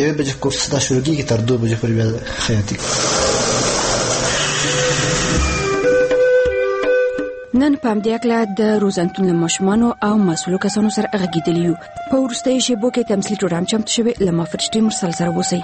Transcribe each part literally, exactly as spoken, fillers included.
یوې بجې کورس دا شروع کېږي تر دوه بجې پورې بیا خیاطي. نن په همدې هکله د روزنتون له ماشومانو او مسؤلو کسانو سره غږېدلي یو. په وروستیو شېبو کې تمثیلي پروګرام چمتو شوی. له ما فرشتې مرسل سره اوسئ.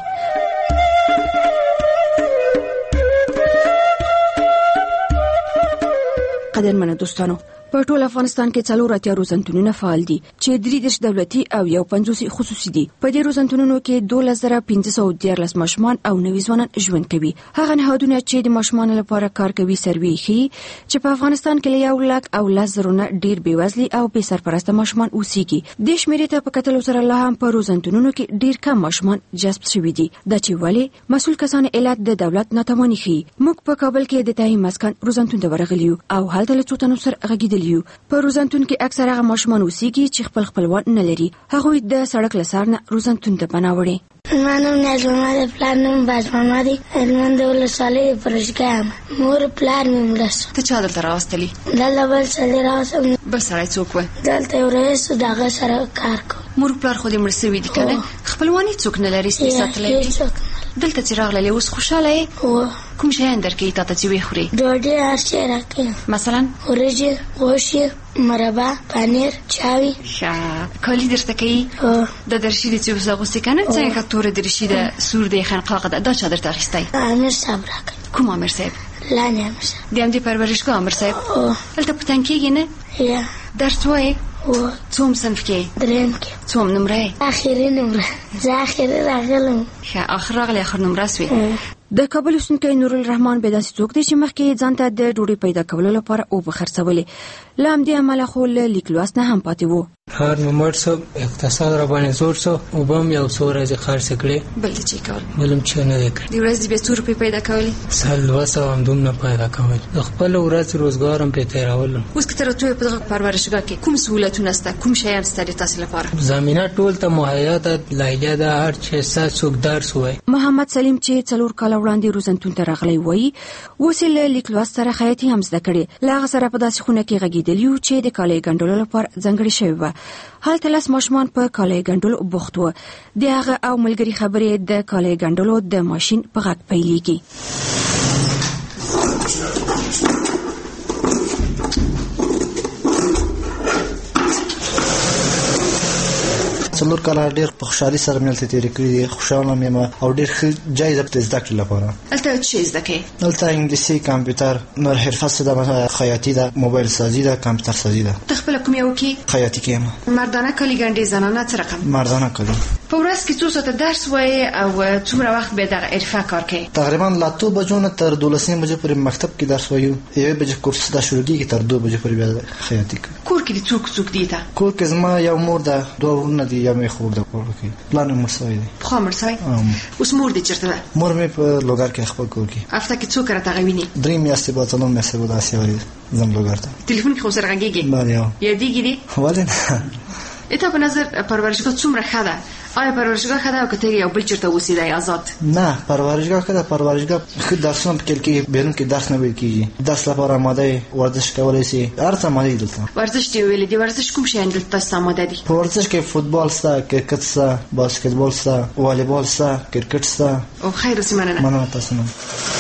قدرمنو دوستانو، په ټول افغانستان کې څلور اتیا روزنتونونه فعال دي چې درې دېرش دولتي او یو پنځوس خصوصي دي. په دې روزنتونونو کې دولس زره پنځه سوه دیارلس ماشومان او نوي ځوانان ژوند کوي. هغه نهادونه چې د ماشومانو لپاره کار کوي سروې ښيي چې په افغانستان کې له یو لک او لس زرو نه ډېر بېوزلي او بې سرپرسته ماشومان اوسېږي. دې شمېرې ته په کتلو سره لا هم په روزنتونونو کې ډېر کم ماشومان جذب شوي دي. دا چې ولې مسؤل کسان علت د دولت ناتواني ښيي. موږ په کابل کې د تاهي مسکن روزنتون ته ورغلي یو او هلته له څو تنو سره غږېدلي یو. په روزنتون کې اکثر هغه ماشومان اوسېږي چې خپل خپلوان نه لري. هغوی د سړک له سر نه روزنتون ته پناه وړي. زما نوم نیاز محمد، پلار نوم باز محمد دی. هلمند ولسوالۍ د پروژګاه یم. مور پلار مې مړه سو. ته چا دلته راوستلي؟ دلته بل سړی راوستم. بل سړی څوک و؟ دلته یو رئیس و، د هغه سره کار کوم. مور پلار خو دې مړه سوي دي که نه؟ خپلوانې څوک نه لري سپي ساتلی دي؟ دلته چې راغللې اوس خوشحاله یې؟ هو. کوم شیان درکوي تا ته چې ویې خورې؟ ډوډۍ هر شی راکوي. مثلا وریجې، غوښې، مربا، پنیر، چاوي. ښه. کالي درته کوي؟ هو. دا درشي دی چې اوس اغوستې که نه؟ څنګه توره درشي ده، سور دی، خنقاقه ده، دا چا درته اخیستی؟ امیر صاحب راکوي. کوم امیر صاحب؟ لاندې امیر صاحب. د همدې پرورشګاه امیر صاحب؟ هو. هلته په تنګ کېږي نه؟ یا. درس وایې؟ هو. څوم صنف کې؟ درېیم کې. څوم نمره یې؟ اخري نمره. زه اخري راغلم. ښه، اخر راغلی، اخر نمره سوې. د کابل اوسېدونکی نورالرحمان بې داسې څوک دی چې مخکې ځان ته د ډوډۍ پیدا کولو لپاره اوبه خرڅولې. له همدې امله خو له لیک لوست نه هم پاتې و. کار مې مړ سو، اقتصاد را باندې زور سو، اوبه هم یو څو ورځې خرڅې کړې. بل څه چې کول؟ بل هم څه نه دی کړی. د ورځې بیا څو روپۍ پیدا کولې؟ سل دوه سوه هم دومره پیدا کول. د خپل ورځ روزګار هم پرې تېرولم. اوس که ته راته په دغه پرورشګاه کې کوم سهولتونه شته، کوم شیان شته د تاسې لپاره؟ زمینه ټول ته مهیا ده، لیلیه ده، هر چې څه څوک درس وایي. محمد سلیم چې څلور کاله وړاندې روزنتون ته راغلی وایي اوس یې له لیک لوست سره خیاطي هم زده کړې. له هغه سره په داسې خونه کې غږېدلي یو چې د کالیو ګنډلو لپاره ځانګړې شوې وه. هلته لس ماشومان په کالیو ګنډلو بوخت وو. د هغه او ملګري خبرې د کالیو ګنډلو د ماشین په غږ پیلېږي. څلور کاله ډېر په خوشحالي سره مې هلته تېرې کړي دي. خوشحاله یم او ډېر ښه ځای ده د زده کړې لپاره. هلته څه شی زده کوې؟ دلته انګلیسي، کمپیوټر، نور حرفه څه ده، خیاطي ده، موبایل سازي ده، کمپیوټر سازي ده. ته خپله کوم یو کې؟ خیاطي کې یم. مردانه کالي ګنډې، زنانه څه رقم؟ مردانه کالي. په ورځ کې څو ساعته درس وایې او څومره وخت بیا دغه حرفه کار کوې؟ تقریبا له اتو بجو نه تر دولسمې بجې پورې مکتب کې درس وایو. یوې بجې کورس دا شروع کېږي تر دوه بجې پورې بیا خیاطي کوو. کور کې دې څوک څوک دي ته؟ کور کې زما یو مور ده، دوه ورونه دي، یو مې خور ده کور کې. پلار مې مړ سوی دی. پخوا مړ سوی؟ اوس مور دې چېرته ده؟ مور مې په لوګر کې خپل کور کې. هفته کې څو کله هغه ویني؟ درې میاشتې بعد څلور میاشتې بعد داسې وایي ځم لوګر ته. تلیفون کې خو سره غږېږي؟ بله. یادېږي دې؟ ولې نه. د تا په نظر پرورشګاه څومره ښه ده؟ آیا پرورشګاه ښه ده او که ته یو بل چېرته اوسېدی آزاد؟ نه، پرورشګاه ښه ده. پرورشګاه ښه درسونه پکې کېږي، بیرون کې درس نه ویل کېږي. درس لپاره آماده یې، ورزش کولی سي، هر څه آماده دي دلته. ورزش دې ویلې دي، ورزش کوم شیان دلته تاسو ته آماده دي؟ په ورزش کې فوټبال شته، کرکټ شته، باسکټبال شته، والیبال شته، کرکټ شته. او خیر اوسې مننه. مننه تاسو نه.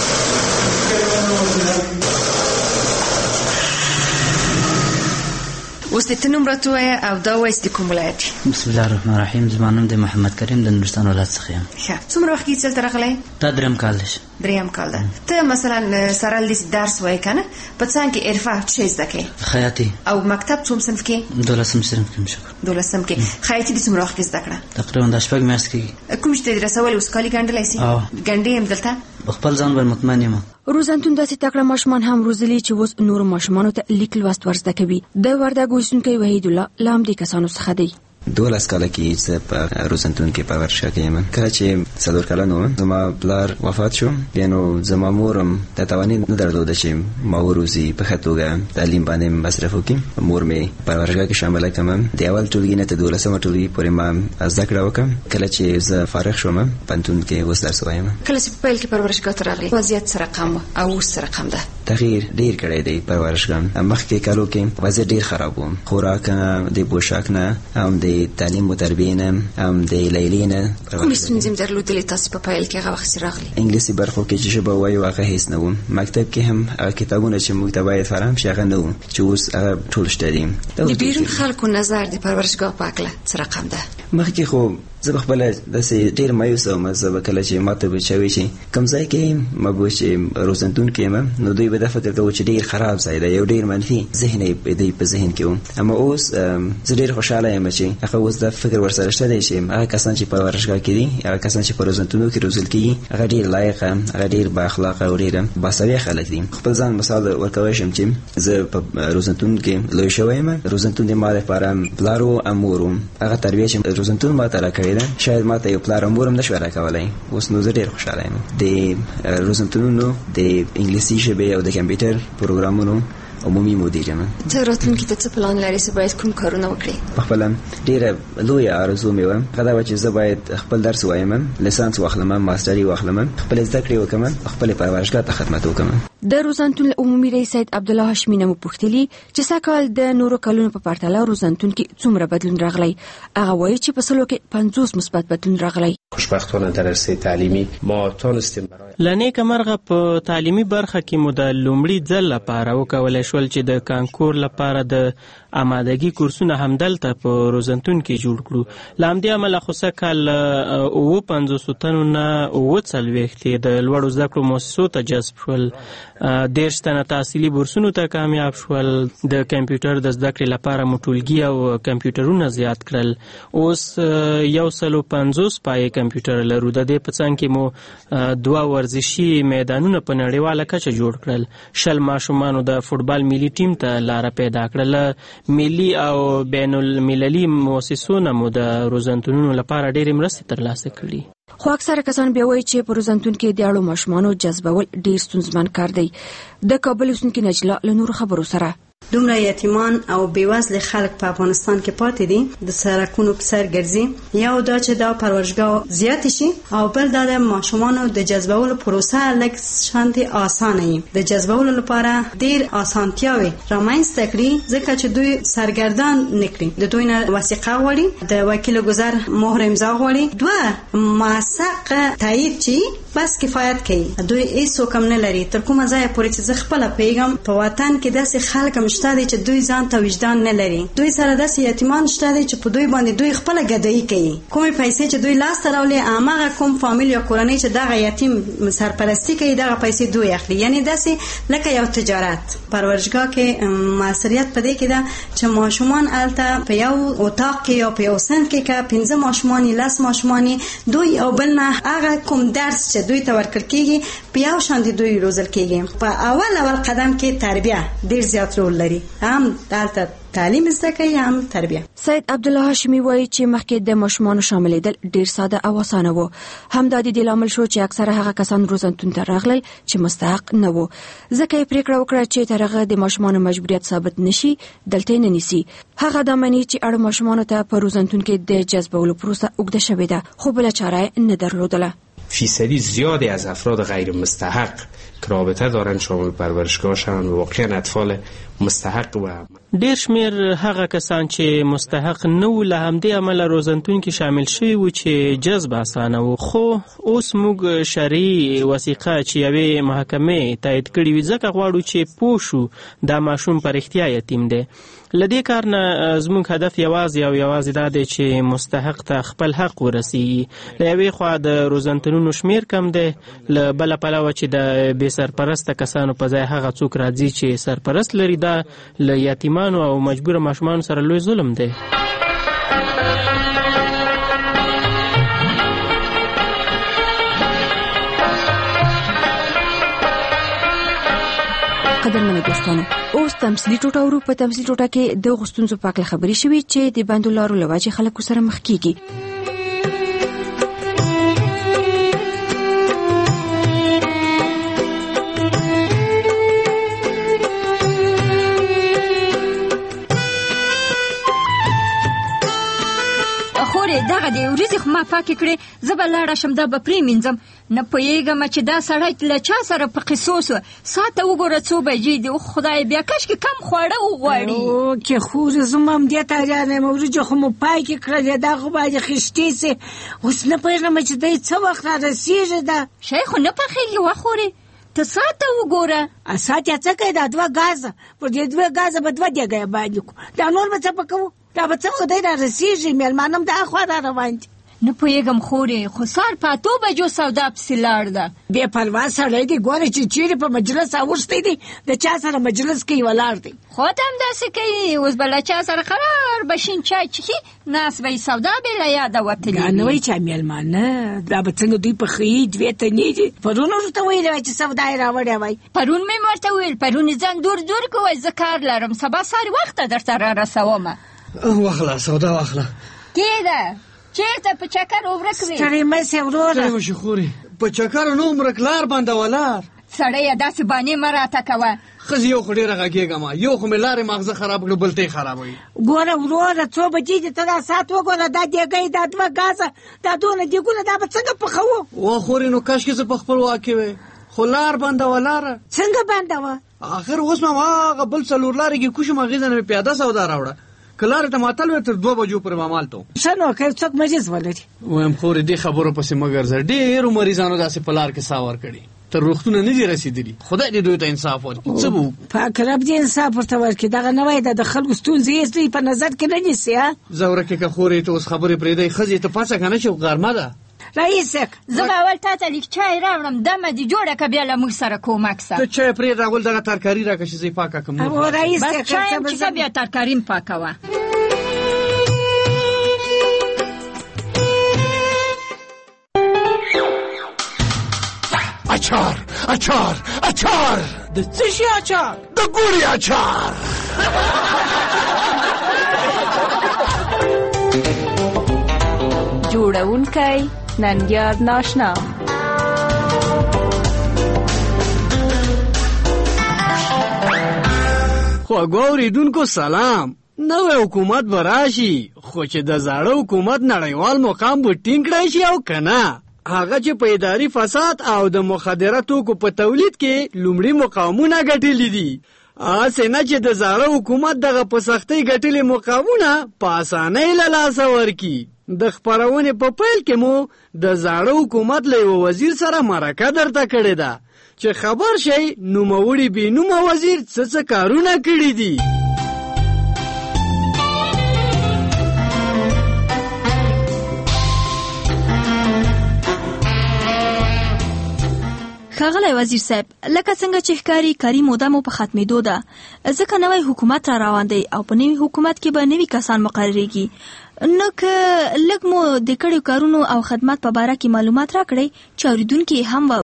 اوس دې ته نوم راته ووایه او دا وایست د کوم ولایت یې؟ بسم الله الرحمن الرحیم. زما نوم دی محمد کریم، د نورستان ولایت څخه یم. ښه. څومره وخت کېږي چې دلته راغلی؟ دا درېیم کال دی. درېیم کال ده. ته مثلا سره له دې درس وایې که نه، په څنګ کې حرفه څه شی زده کوې؟ خیاطي. او مکتب څوم صنف کې؟ دولسم صنف کې یم. شکر. دولسم کې. خیاطي دې څومره وخت کې زده کړه؟ تقریبا دا شپږ میاشتې کېږي. کوم چې ته دې رسولی اوس کالي ګنډلی سي؟ ګنډې هم دلته؟ خپل ځان باندې مطمئن یم. روزنتون داسې تکړه ماشومان هم روزلي چې اوس نورو ماشومانو ته لیک لوست ور زده کوي. د وردګ اوسېدونکی وحید الله له همدې کسانو څخه دی. دولس کاله کې زه په روزنتون کې په ورشګاه کې یم. کله چې څلور کلن وم زما پلار وفات شو، بیا نو زما مور هم د توانایي نه درلوده چې ما وروزي په ښه توګه تعلیم باندې مصرف وکړم. مور مې په ورشګاه کې شامله کړم. د اول ټولګي نه تر دولسمه ټولګي پورې ما زده کړه وکړم. کله چې زه فارغ شوم پوهنتون کې اوس درس وایم. کله چې په پیل کې په ورشګاه ته راغلې وضعیت څه رقم و او اوس څه رقم ده؟ تغییر ډېر کړی دی په ورشګاه. مخکې کالو کې وضعیت ډېر خراب و، خوراک نه، د پوشاک نه، هم د د تعلیم او تربیې نه، هم د لیلیې نه. کومې ستونزې درلودلې تاسو په پیل کې هغه وخت راغلي؟ انګلیسي برخو کې چې ژبه وایو هغه هیڅ نه و. مکتب کې هم هغه کتابونه چې موږ ته باید فراهم شي هغه نه و چې اوس هغه ټول شته دي. د بیرون خلکو نظر د پرورشګاه په اړه څه رقم ده؟ مخکې خو زه خپل داسې ډېر مایوس وم. زه کله چې ماته به چوي چې کوم ځای کې ما به چې روزنتون کې یم نو دوی به دا فکر کوي چې ډېر خراب ځای دی، یو ډېر منفي ذهن یې دوی په ذهن کې و. اما اوس زه ډېر خوشحاله یم چې هغه اوس دا فکر ورسره شته دی چې هغه کسان چې په پرورشګاه کې دي، هغه کسان چې په روزنتونو کې روزل کېږي هغه ډېر لایقه، هغه ډېر بااخلاقه او ډېر باسویه خلک دي. خپل ځان مثال ورکوی شم چې زه په روزنتون کې لوی شوی یم. روزنتون د ما لپاره پلار و او مور و. هغه تربیه چې روزنتون ما ته راکړې ده شاید ما ته یو پلار او مور هم نشوی راکولی. اوس نو زه ډېر خوشحاله یم. د روزنتونونو د انګلیسي ژبې او د کمپیوټر پروګرامونو عمومي مدیر یم. ته راتلونکي ته څه پلان لرې چې باید کوم کارونه وکړې؟ په خپله ډېره لویه آرزو مې وه هغه دا وه چې زه باید خپل درس ووایم، لیسانس واخلم، ماسټري واخلم، خپلې زده کړې وکړم، خپلې پرورشګاه ته خدمت وکړم. د روزنتون عمومي رئیس سید عبدالله هاشمي نه مو پوښتلي چې سږکال د نورو کلونو په پرتله روزنتون کې څومره بدلون راغلی. هغه وایي چې په سلو کې پنځوس مثبت بدلون راغلی. خوشبختانه در عرصه تعلیمی ما تونستیم برای لنیک مرغه په تعلیمي برخه کې مو د لومړي ځل لپاره وکولای شول چې د کانکور لپاره د آمادګي کورسونه همدلته په روزنتون کې جوړ کړو. له همدې امله خو سږکال اووه پنځوسو تنو نه اووه څلوېښت د لوړو زده کړو مؤسسو ته جذب شول، دېرش تنه تحصیلي بورسونو ته کامیاب شول، د کمپیوټر د زده کړې لپاره مو ټولګي او کمپیوټرونه زیات کړل. اوس یو سلو پنځوس پایې کمپیوټر لرو. د دې په څنګ کې مو دوه ورزشي میدانونه په نړیواله کچه جوړ کړل. شل ماشومانو د فوټبال ملي ټیم ته لاره پیدا کړل. ملي او بین المللي مؤسسو نه مو د روزنتونونو لپاره ډېرې مرستې ترلاسه کړي. خو اکثره کسان بیا وایي چې په روزنتون کې د اړو ماشومانو جذبول ډېر ستونزمن کار دی. د کابل اوسېدونکې نجله له نورو خبرو سره دومره یتیمان او بیوزل خلک په افغانستان کې پاتې دي، د سرکونو په سر ګرځي. یو دا چې دا پرورشګاه زیات شي او بل دا د ماشومانو د جذبولو پروسه لږ شانتي اسانه وي. د جذبولو لپاره ډیر اسانتیاوي رامنځته کړي ځکه چې دوی سرګردان نکړي. د دوی نه وثیقه غواړي، د وکیل گذر مهر امضا غواړي، دوه موثق تایید چی بس کفایت کوي. دوی هیڅ حکم نه لري. تر کومه ځای پورې چې زه خپل پیغام په وطن کې داسې خلک مشته دي چې دوی ځان ته وجدان نه لري. دوی سره داسې یتیمان شته دي چې په دوی باندې دوی خپل ګدایي کوي. کومې پیسې چې دوی لاس ته راولي هغه کوم فامیل یا کورنۍ چې دغه یتیم سرپرستی کوي دغه پیسې دوی اخلي. یعنی داسې لکه یو تجارت. پرورشګاه کې مسؤلیت پدې کې ده چې ماشومان الته په یو اتاق کې یا په یو صنف کې که پنځه ماشومان لس ماشومان دوی او بل نه هغه کوم درس دوی ته ورکړ کېږي په یو شان دي دوی روزل کېږي. په اول اول قدم کې تربیه ډیر زیات رول لري، هم دلته تعلیم زده کوي هم تربیه. سید عبدالله هاشمي وایي چې مخکې د ماشومانو شاملېدل ډیر ساده او اسانه وو. همدا د دې لامل شو چې اکثره هغه کسان روزنتون ته راغلل چې مستحق نه وو. ځکه یې پریکړه وکړه چې تر هغه د ماشومانو مجبوریت ثابت نشي دلته نه نیسي. هغه د منی چې اړ ماشومانو ته په روزنتون کې د جذبولو پروسه اوږده شوې ده، خو بل چاره نه درلودله. فیصدی زیادی از افراد غیر مستحق که رابطه دارن شامل پرورشگاه شدن و واقعا اطفال مستحق و ډیر شمیر هغه کسان چې مستحق نه و له همدې امله روزنتون کې شامل شوي و چې جذب اسانه و. خو اوس موږ شرعي وثیقه چې یوې محکمې تایید کړې وي ځکه غواړو چې پوه شو دا ماشوم په رښتیا یتیم دی. له دې کار نه زموږ هدف یوازې او یوازې دا دی چې مستحق ته خپل حق ورسیږي. له یوې خوا د روزنتونونو شمیر کم دی، له بله پلوه چې د بې سرپرسته کسانو په ځای هغه څوک راځي چې سرپرست لري، دا له یتیمانو او مجبور ماشومانو سره لوی ظلم دی. قدرمنو دوستانو، اوس تمثیلي ټوټه ورو. په تمثیلي ټوټه کې د غوښتنځو په اړه خبرې شوې چې د بندو لارو له وجې خلکو سره مخ کیږي. خورې دغه دې ورځې خو ما پاکې کړې، زه به لاړه شم دا به پرې مینځم. نه پوهېږم چې دا سړی له چا سره په قصو سو. ساعته وګوره څو بجې دي. خدای بیا کاشکې کم خواړه وغواړي. او کې خورې زما همدې ته حیرانه یم. ورځې خو مو پاکې کړلې، دا خو باید خیشتې سي. اوس نه پوهېږم چې دی څه وخت را رسېږي. دا شی خو نه پخېږي وخورې. ته ساعته وګوره. ساعت یې څه کوي؟ دا دوه ګازه پر دې دوه ګازه به دوه دیګه باندې کړو. دا نور به څه پکوو؟ دا به څه وخت دی را رسېږي؟ مېلمانه هم د اخوا را روان دي. نه پوهېږم خورې، خو سهار په اتو بجو سودا پسې لاړ ده. بې پروا سړی دی. ګوره چې چیرې په مجلس اوښتی دی، د چا سره مجلس کوي ولاړ دی. خو ته هم داسې کوي. اوس به له چا سره قرار بشین چای چښي، ناست به یې سودا بې له یاده وتلي دا نه وایي چې مېلمانه دا به څنګه دوی پخوي دوې تنې دي. پرون ورته ویلې وای چې سودا یې راوړې وای. پرون مې ورته ویل، پرون یې ځان دور دور کوی، زه کار لرم، سبا سهار وخته درته را رسومه. واخله سودا واخله. کېده چېرته په چکر ورک وې؟ ستړی مه سې وروره. ستړی مه شې خورې. په چکر نه ورک لار باندې ولار. سړیه داسې بانې مه راته کوه. ښځې یو خو ډېره غږېږم، یو خو مې لارې ماغزه خراب کړو، بل ته یې خرابوي. ګوره وروره څو بجې دي؟ ته دا ساعت وګوره. دا دیګۍ دا دوه ګازه دا دونه دیګونه دا به څنګه پخوو؟ وا خورې نو کاشکې زه په خپل واک کې وې، خو لار بنده ولاره. څنګه بنده وه؟ آخر اوس مې هغه بل څلور لارې کې کوشم، هغې ځای نه مې پیاده سودا راوړه. که لارې ته ماتل وې تر دوه بجو پورې مامالته وم. ښه نو که څوک مریض ولري. وایم خورې دې خبرو پسې مه ګرځه. ډېرو مریضانو داسې په لار کې ساه ورکړي، تر روغتونه نه دي رسېدلي. خدای دې دوی ته انصاف ورکړي. څه به پاک رب دې انصاف ورته ورکړي. دغه نه وایي د خلکو ستونزې یې دوی په نظر کې نه نیسي. زه ورکې که خورې ته اوس خبرې پرېږدی. ښځې ته پاڅه که نه چې غرمه ده. رئیسک زه به اول تا ته لیک چای راوړم، دمه دې جوړه که بیا له موږ سره کومک سه. ته چای پرېږده، اول دغه ترکاري راکړه چې زه یې پاکه کړم. بس چای هم چې بیا ترکاري م پاکوه. اچار اچار اچار. د څه شي اچار؟ د ګوري اچار. جوړونکی ننګیار ناشنا. خواږه اورېدونکو سلام. نوی حکومت به راشي، خو چې د زاړه حکومت نړیوال مقام به ټینګ کړی شي او که نه، هغه چې په اداري فساد او د مخدره توکو په تولید کې لومړي مقامونه ګټلي دي، هسې نه چې د زاړه حکومت دغه په سختۍ ګټلي مقامونه په اسانۍ له لاسه ورکړي. د خپرونې په پیل کې مو د زاړه حکومت له یوه وزیر سره مرکه درته کړې ده چې خبر شئ نوموړي بې نومه وزیر څه څه کارونه کړي دي. ښاغلی وزیر صاحب، لکه څنګه چې ښکاري کاري موده مو په ختمېدو ده، ځکه نوی حکومت را روان دی او په نوي حکومت کې به نوي کسان مقرریږي. نو که لږ مو د کړیو کارونو او خدمات په باره کې معلومات راکړئ چې اورېدونکي هم